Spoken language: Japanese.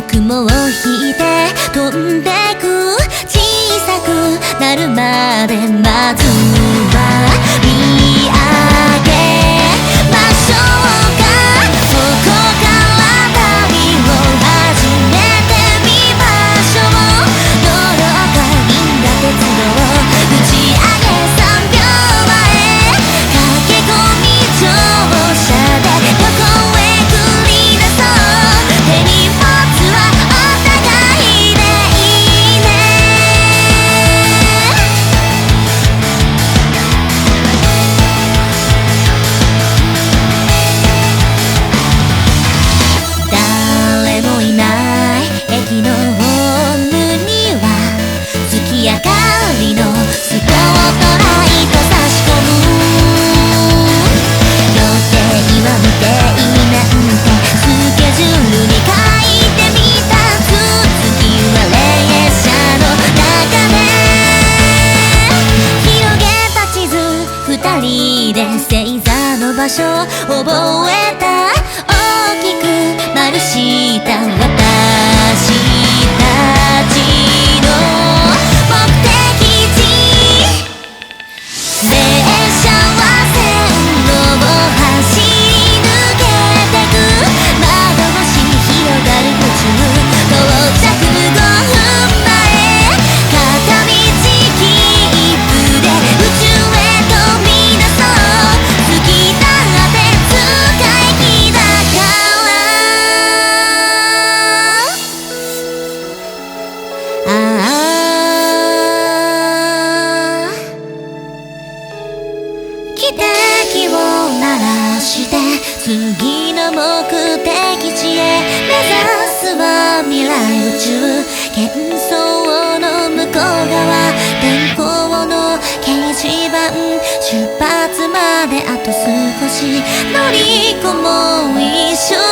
雲を引いて飛んでく小さくなるまでまずは見上げましょうか。ここから旅を始めてみましょう。どうか銀河鉄道打ち上げ3秒前駆け込み乗車でどこへ繰り出そう。手に持つはお互いでいいね。誰もいない駅のホームには月明かりのスポットライト差し込む。予定は未定なんてスケジュールに書いてみた。次は列車の中で広げた地図二人で星座の場所覚えた。大きく丸した私たちの目的地。列車は線路を走り抜けてく。窓越しに広がる宇宙到着5分前片道切符で宇宙へ飛び出そう。好きだって使い気だから汽笛を鳴らして次の目的地へ目指すは未来宇宙。喧騒の向こう側天候の掲示板出発まであと少し乗り込もう一緒